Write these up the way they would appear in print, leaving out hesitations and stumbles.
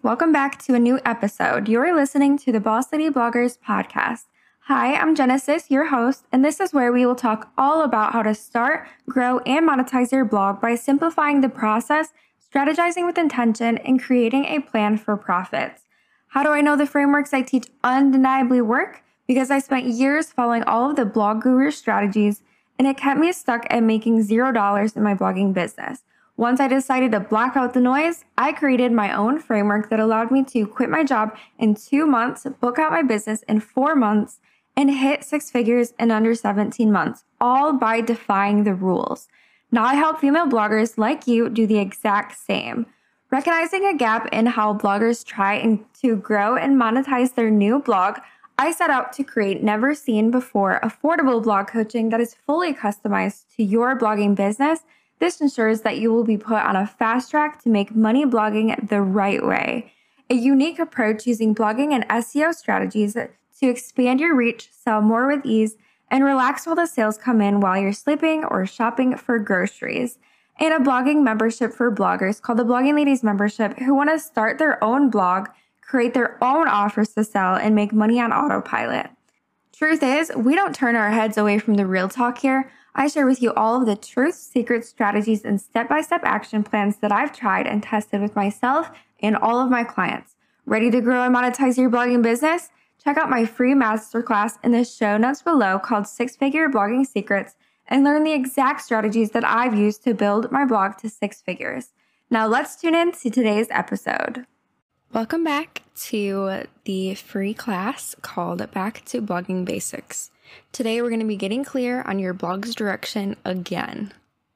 Welcome back to a new episode. You're listening to the Boss Lady Bloggers podcast. Hi, I'm Genesis, your host, and this is where we will talk all about how to start, grow, and monetize your blog by simplifying the process, strategizing with intention, and creating a plan for profits. How do I know the frameworks I teach undeniably work? Because I spent years following all of the blog guru strategies, and it kept me stuck at making $0 in my blogging business. Once I decided to block out the noise, I created my own framework that allowed me to quit my job in 2 months, book out my business in 4 months, and hit 6 figures in under 17 months, all by defying the rules. Now I help female bloggers like you do the exact same. Recognizing a gap in how bloggers try to grow and monetize their new blog, I set out to create never seen before affordable blog coaching that is fully customized to your blogging business. This ensures that you will be put on a fast track to make money blogging the right way. A unique approach using blogging and SEO strategies to expand your reach, sell more with ease, and relax while the sales come in while you're sleeping or shopping for groceries. And a blogging membership for bloggers called the Blogging Ladies Membership who want to start their own blog, create their own offers to sell, and make money on autopilot. Truth is, we don't turn our heads away from the real talk here. I share with you all of the truths, secrets, strategies, and step-by-step action plans that I've tried and tested with myself and all of my clients. Ready to grow and monetize your blogging business? Check out my free masterclass in the show notes below called 6-Figure Blogging Secrets and learn the exact strategies that I've used to build my blog to 6 figures. Now let's tune in to today's episode. Welcome back to the free class called Back to Blogging Basics. Today, we're going to be getting clear on your blog's direction again.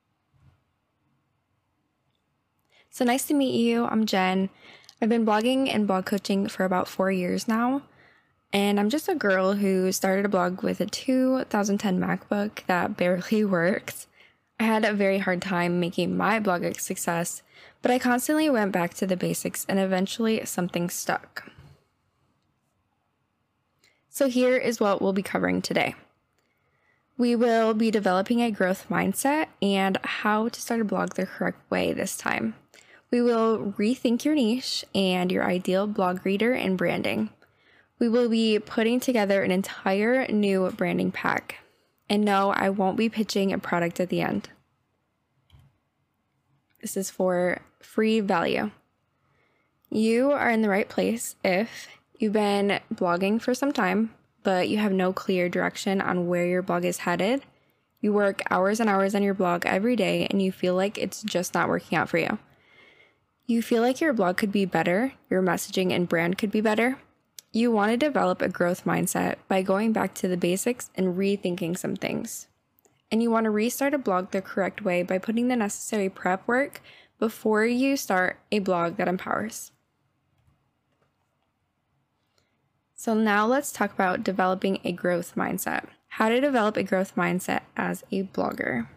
So nice to meet you. I'm Jen. I've been blogging and blog coaching for about 4 years now. And I'm just a girl who started a blog with a 2010 MacBook that barely worked. I had a very hard time making my blog a success, but I constantly went back to the basics and eventually something stuck. So here is what we'll be covering today. We will be developing a growth mindset and how to start a blog the correct way this time. We will rethink your niche and your ideal blog reader and branding. We will be putting together an entire new branding pack. And no, I won't be pitching a product at the end. This is for free value. You are in the right place if you've been blogging for some time, but you have no clear direction on where your blog is headed. You work hours and hours on your blog every day, and you feel like it's just not working out for you. You feel like your blog could be better, your messaging and brand could be better. You want to develop a growth mindset by going back to the basics and rethinking some things. And you want to restart a blog the correct way by putting the necessary prep work before you start a blog that empowers. So now let's talk about developing a growth mindset. How to develop a growth mindset as a blogger.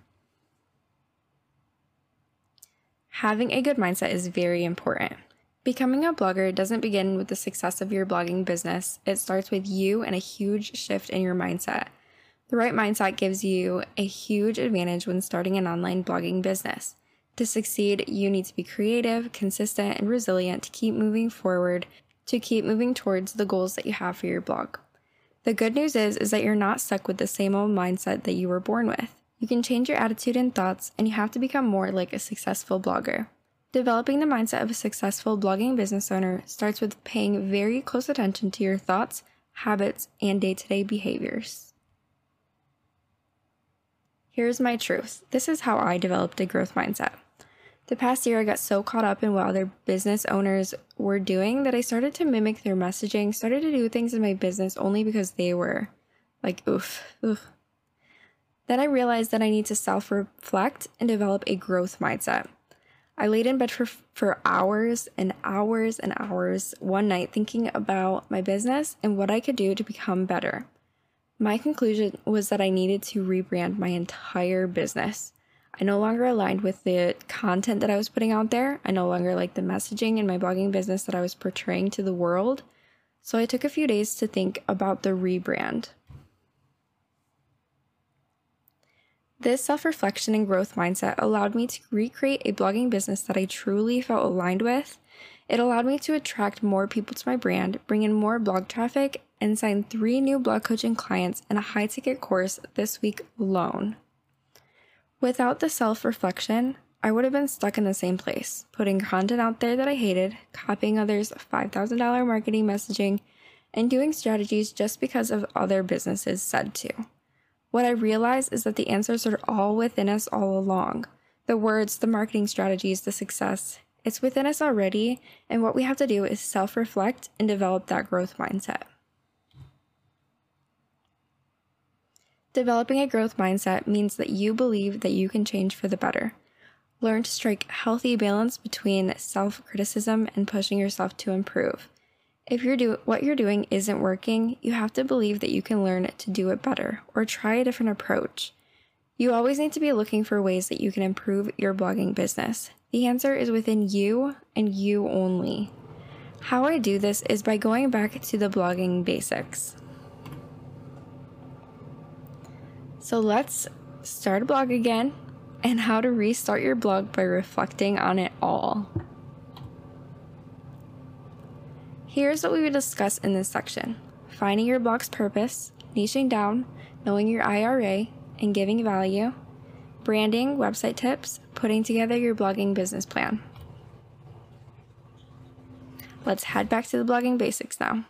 Having a good mindset is very important. Becoming a blogger doesn't begin with the success of your blogging business. It starts with you and a huge shift in your mindset. The right mindset gives you a huge advantage when starting an online blogging business. To succeed, you need to be creative, consistent, and resilient to keep moving forward, to keep moving towards the goals that you have for your blog. The good news is that you're not stuck with the same old mindset that you were born with. You can change your attitude and thoughts, and you have to become more like a successful blogger. Developing the mindset of a successful blogging business owner starts with paying very close attention to your thoughts, habits, and day-to-day behaviors. Here's my truth. This is how I developed a growth mindset. The past year, I got so caught up in what other business owners were doing that I started to mimic their messaging, started to do things in my business only because they were like, oof. Then I realized that I need to self-reflect and develop a growth mindset. I laid in bed for hours and hours and hours one night thinking about my business and what I could do to become better. My conclusion was that I needed to rebrand my entire business. I no longer aligned with the content that I was putting out there. I no longer liked the messaging in my blogging business that I was portraying to the world. So I took a few days to think about the rebrand. This self-reflection and growth mindset allowed me to recreate a blogging business that I truly felt aligned with It allowed me to attract more people to my brand, bring in more blog traffic, and sign 3 new blog coaching clients and a high-ticket course this week alone. Without the self-reflection, I would have been stuck in the same place, putting content out there that I hated, copying others' $5,000 marketing messaging, and doing strategies just because of other businesses said to. What I realized is that the answers are all within us all along. The words, the marketing strategies, the success, it's within us already, and what we have to do is self-reflect and develop that growth mindset. Developing a growth mindset means that you believe that you can change for the better. Learn to strike a healthy balance between self-criticism and pushing yourself to improve. If what you're doing isn't working, you have to believe that you can learn to do it better or try a different approach. You always need to be looking for ways that you can improve your blogging business. The answer is within you and you only. How I do this is by going back to the blogging basics. So let's start a blog again and how to restart your blog by reflecting on it all. Here's what we would discuss in this section: finding your blog's purpose, niching down, knowing your IRA, and giving value, branding, website tips, putting together your blogging business plan. Let's head back to the blogging basics now.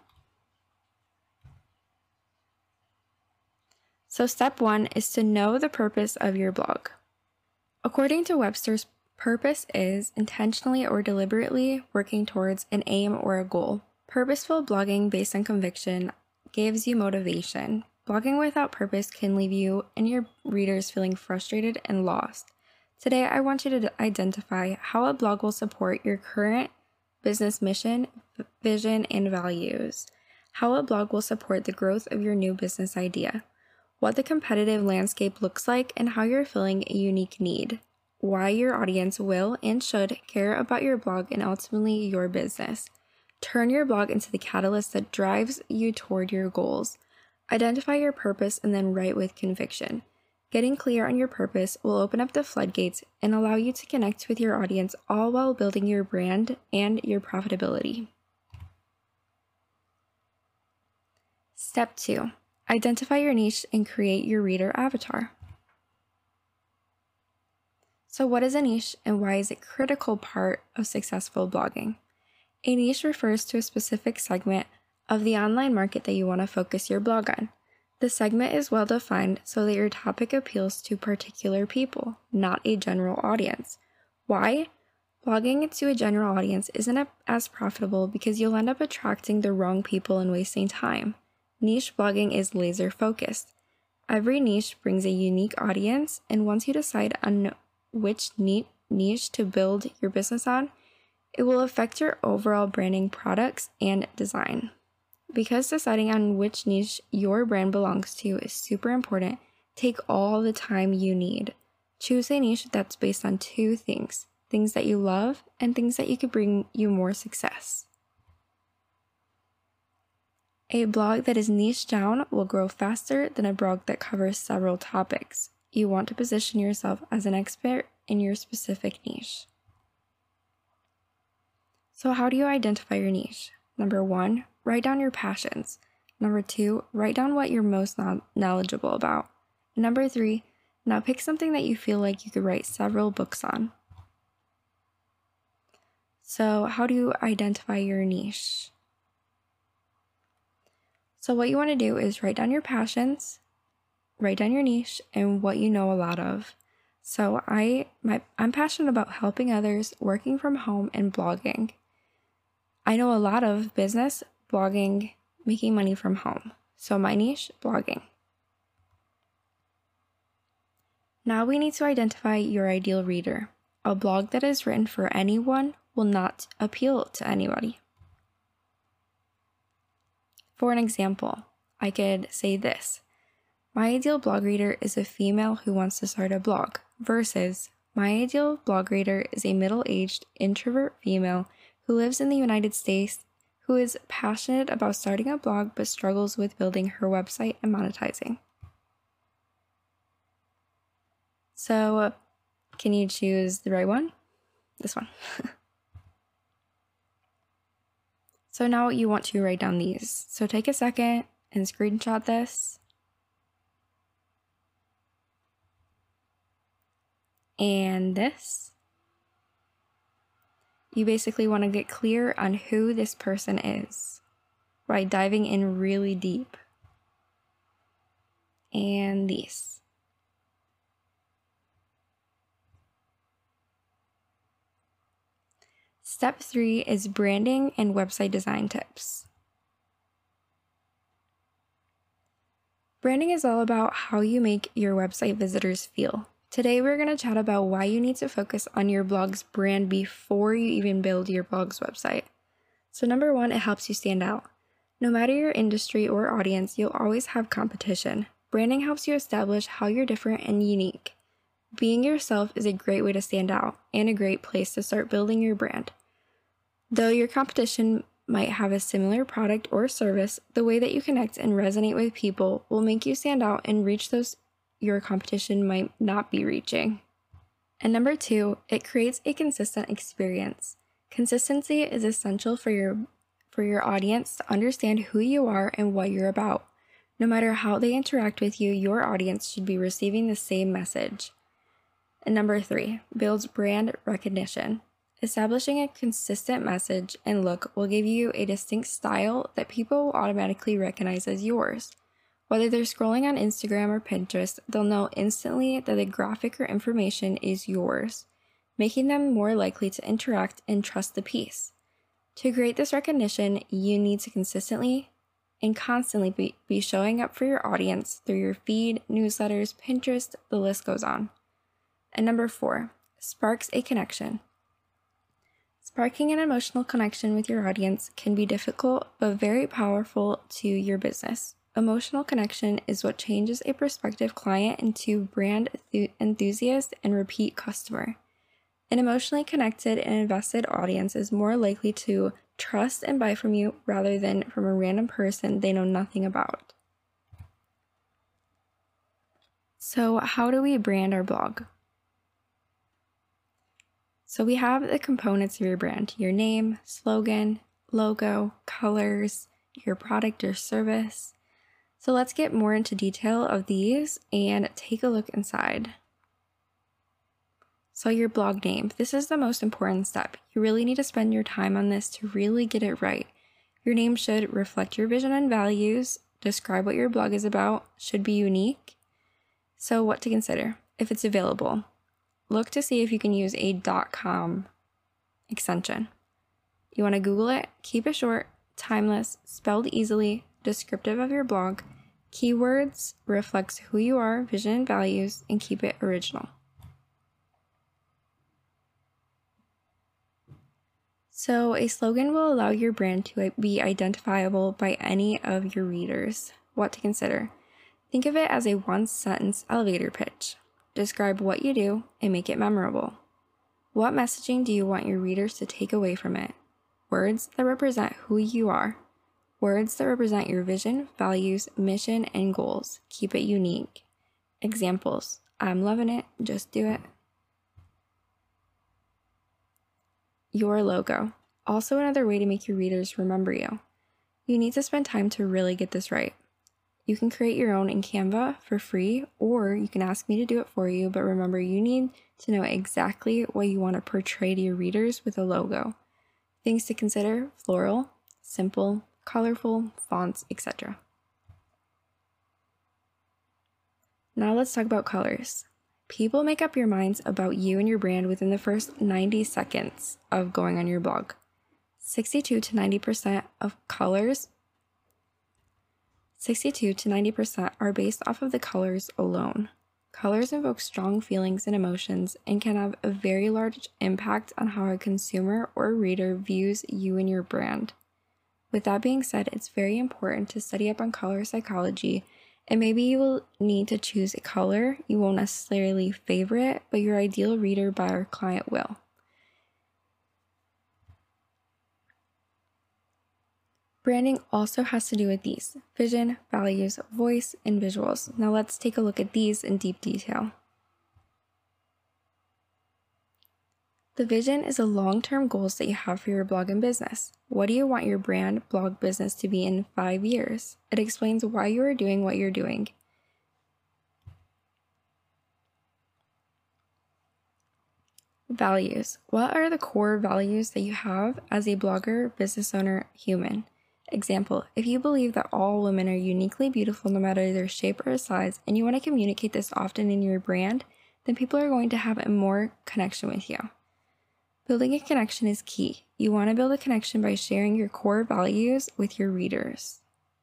So step 1 is to know the purpose of your blog. According to Webster's, purpose is intentionally or deliberately working towards an aim or a goal. Purposeful blogging based on conviction gives you motivation. Blogging without purpose can leave you and your readers feeling frustrated and lost. Today, I want you to identify how a blog will support your current business mission, vision, and values. How a blog will support the growth of your new business idea. What the competitive landscape looks like and how you're filling a unique need. Why your audience will and should care about your blog and ultimately your business. Turn your blog into the catalyst that drives you toward your goals. Identify your purpose and then write with conviction. Getting clear on your purpose will open up the floodgates and allow you to connect with your audience, all while building your brand and your profitability. Step 2. Identify your niche and create your reader avatar. So what is a niche and why is it a critical part of successful blogging? A niche refers to a specific segment of the online market that you want to focus your blog on. The segment is well defined so that your topic appeals to particular people, not a general audience. Why? Blogging to a general audience isn't as profitable because you'll end up attracting the wrong people and wasting time. Niche blogging is laser focused. Every niche brings a unique audience, and once you decide on which niche to build your business on, it will affect your overall branding, products, and design. Because deciding on which niche your brand belongs to is super important, take all the time you need. Choose a niche that's based on 2 things that you love and things that you could bring you more success. A blog that is niche down will grow faster than a blog that covers several topics. You want to position yourself as an expert in your specific niche. So how do you identify your niche? Number 1, write down your passions. Number 2, write down what you're most knowledgeable about. And number 3, now pick something that you feel like you could write several books on. So how do you identify your niche? So what you want to do is write down your passions, write down your niche, and what you know a lot of. So I'm passionate about helping others, working from home, and blogging. I know a lot of business, blogging, making money from home. So my niche, blogging. Now we need to identify your ideal reader. A blog that is written for anyone will not appeal to anybody. For an example, I could say this: my ideal blog reader is a female who wants to start a blog, versus my ideal blog reader is a middle-aged introvert female who lives in the United States, who is passionate about starting a blog but struggles with building her website and monetizing. So, can you choose the right one? This one. So now you want to write down these. So take a second and screenshot this. And this. You basically want to get clear on who this person is by diving in really deep. And these. Step 3 is branding and website design tips. Branding is all about how you make your website visitors feel. Today we're going to chat about why you need to focus on your blog's brand before you even build your blog's website. So number 1, it helps you stand out. No matter your industry or audience, you'll always have competition. Branding helps you establish how you're different and unique. Being yourself is a great way to stand out and a great place to start building your brand. Though your competition might have a similar product or service, the way that you connect and resonate with people will make you stand out and reach those your competition might not be reaching. And number 2, it creates a consistent experience. Consistency is essential for your audience to understand who you are and what you're about. No matter how they interact with you, your audience should be receiving the same message. And number 3, builds brand recognition. Establishing a consistent message and look will give you a distinct style that people will automatically recognize as yours. Whether they're scrolling on Instagram or Pinterest, they'll know instantly that the graphic or information is yours, making them more likely to interact and trust the piece. To create this recognition, you need to consistently and constantly be showing up for your audience through your feed, newsletters, Pinterest, the list goes on. And number 4, sparks a connection. Sparking an emotional connection with your audience can be difficult but very powerful to your business. Emotional connection is what changes a prospective client into brand enthusiast and repeat customer. An emotionally connected and invested audience is more likely to trust and buy from you rather than from a random person they know nothing about. So, how do we brand our blog? So we have the components of your brand: your name, slogan, logo, colors, your product or service. So let's get more into detail of these and take a look inside. So your blog name, this is the most important step. You really need to spend your time on this to really get it right. Your name should reflect your vision and values, describe what your blog is about, should be unique. So what to consider? If it's available, look to see if you can use a .com extension. You want to Google it, keep it short, timeless, spelled easily, descriptive of your blog, keywords, reflects who you are, vision and values, and keep it original. So a slogan will allow your brand to be identifiable by any of your readers. What to consider? Think of it as a one-sentence elevator pitch. Describe what you do and make it memorable. What messaging do you want your readers to take away from it? Words that represent who you are. Words that represent your vision, values, mission, and goals. Keep it unique. Examples: I'm loving it, just do it. Your logo. Also another way to make your readers remember you. You need to spend time to really get this right. You can create your own in Canva for free, or you can ask me to do it for you, but remember, you need to know exactly what you want to portray to your readers with a logo. Things to consider: floral, simple, colorful, fonts, etc. Now let's talk about colors. People make up your minds about you and your brand within the first 90 seconds of going on your blog. 62 to 90% of colors 62 to 90% are based off of the colors alone. Colors evoke strong feelings and emotions and can have a very large impact on how a consumer or reader views you and your brand. With that being said, it's very important to study up on color psychology, and maybe you will need to choose a color you won't necessarily favorite, but your ideal reader, buyer, client will. Branding also has to do with these: vision, values, voice, and visuals. Now let's take a look at these in deep detail. The vision is the long-term goals that you have for your blog and business. What do you want your brand, blog, business to be in 5 years? It explains why you are doing what you're doing. Values. What are the core values that you have as a blogger, business owner, human? Example, if you believe that all women are uniquely beautiful no matter their shape or size, and you want to communicate this often in your brand, then people are going to have a more connection with you. Building a connection is key. You want to build a connection by sharing your core values with your readers.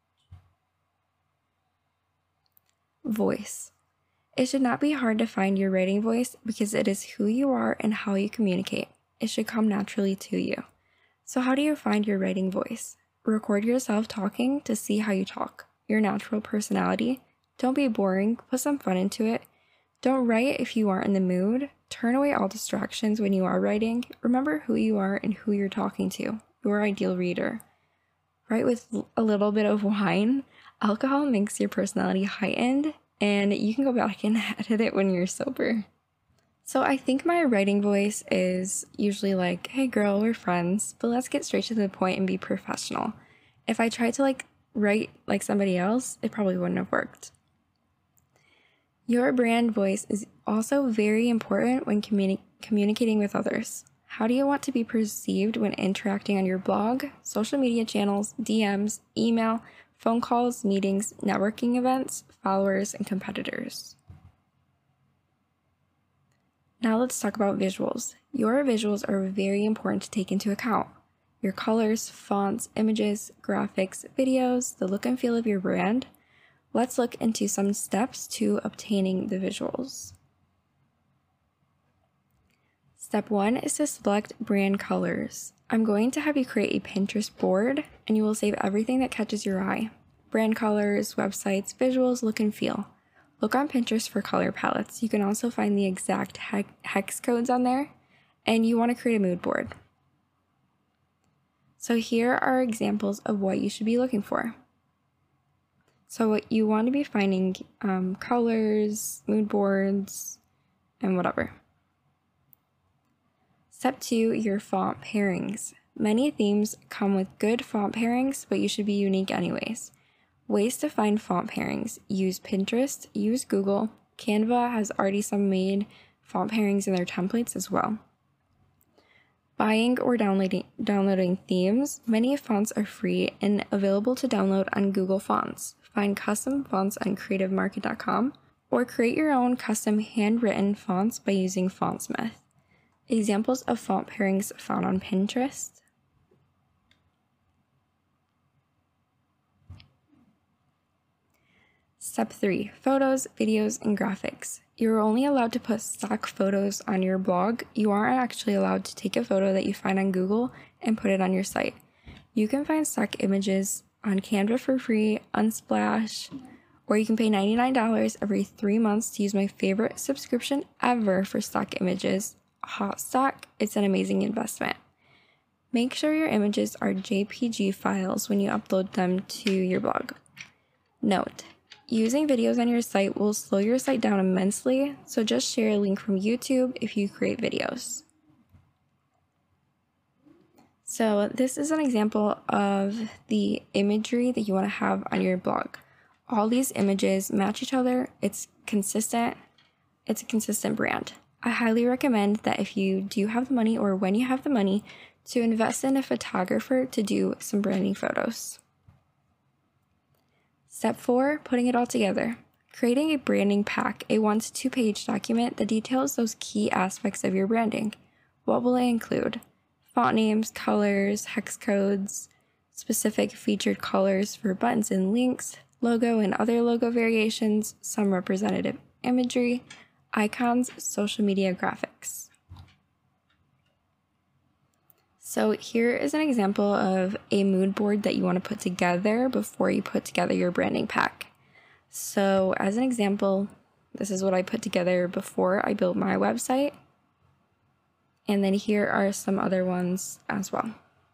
Voice. It should not be hard to find your writing voice because it is who you are and how you communicate. It should come naturally to you. So how do you find your writing voice? Record yourself talking to see how you talk. Your natural personality. Don't be boring. Put some fun into it. Don't write if you aren't in the mood. Turn away all distractions when you are writing. Remember who you are and who you're talking to. Your ideal reader. Write with a little bit of wine. Alcohol makes your personality heightened, and you can go back and edit it when you're sober. So I think my writing voice is usually like, hey girl, we're friends, but let's get straight to the point and be professional. If I tried to write like somebody else, it probably wouldn't have worked. Your brand voice is also very important when communicating with others. How do you want to be perceived when interacting on your blog, social media channels, DMs, email, phone calls, meetings, networking events, followers, and competitors? Now let's talk about visuals. Your visuals are very important to take into account. Your colors, fonts, images, graphics, videos, the look and feel of your brand. Let's look into some steps to obtaining the visuals. Step 1 is to select brand colors. I'm going to have you create a Pinterest board, and you will save everything that catches your eye. Brand colors, websites, visuals, look and feel. Look on Pinterest for color palettes. You can also find the exact hex codes on there, and you want to create a mood board. So here are examples of what you should be looking for. So you want to be finding colors, mood boards, and whatever. Step 2, your font pairings. Many themes come with good font pairings, but you should be unique anyways. Ways to find font pairings. Use Pinterest, use Google. Canva has already some made font pairings in their templates as well. Buying or downloading themes. Many fonts are free and available to download on Google Fonts. Find custom fonts on creativemarket.com or create your own custom handwritten fonts by using Fontsmith. Examples of font pairings found on Pinterest. Step 3, photos, videos, and graphics. You're only allowed to put stock photos on your blog. You aren't actually allowed to take a photo that you find on Google and put it on your site. You can find stock images on Canva for free, Unsplash, or you can pay $99 every 3 months to use my favorite subscription ever for stock images, Hotstock. It's an amazing investment. Make sure your images are JPG files when you upload them to your blog. Note: using videos on your site will slow your site down immensely, so just share a link from YouTube if you create videos. So this is an example of the imagery that you want to have on your blog. All these images match each other. It's consistent. It's a consistent brand. I highly recommend that if you do have the money, or when you have the money, to invest in a photographer to do some branding photos. Step 4, putting it all together. Creating a branding pack, a 1 to 2 page document that details those key aspects of your branding. What will it include? Font names, colors, hex codes, specific featured colors for buttons and links, logo and other logo variations, some representative imagery, icons, social media graphics. So here is an example of a mood board that you want to put together before you put together your branding pack. So as an example, this is what I put together before I built my website. And then here are some other ones as well.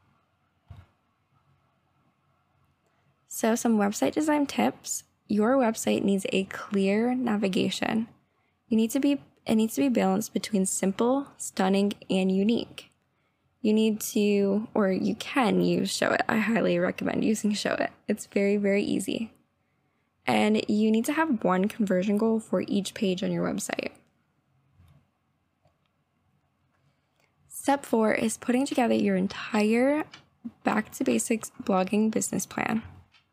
So some website design tips. Your website needs a clear navigation. You need to be it needs to be balanced between simple, stunning, and unique. You need to, or you can use Showit. I highly recommend using Showit. It's very, very easy. And you need to have one conversion goal for each page on your website. Step 4 is putting together your entire back to basics blogging business plan.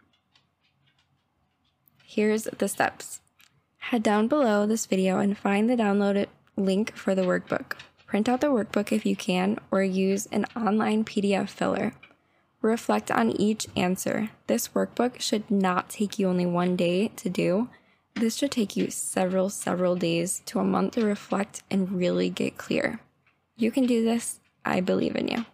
Here's the steps. Head down below this video and find the downloaded link for the workbook. Print out the workbook if you can, or use an online PDF filler. Reflect on each answer. This workbook should not take you only one day to do. This should take you several days to a month to reflect and really get clear. You can do this. I believe in you.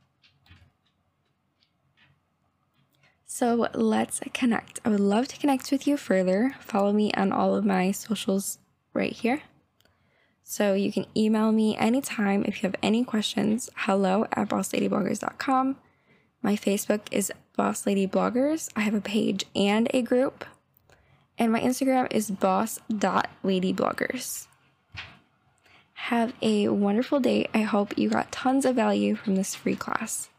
So let's connect. I would love to connect with you further. Follow me on all of my socials right here. So you can email me anytime if you have any questions. hello@bossladybloggers.com. My Facebook is Boss Lady Bloggers. I have a page and a group. And my Instagram is boss.ladybloggers. Have a wonderful day. I hope you got tons of value from this free class.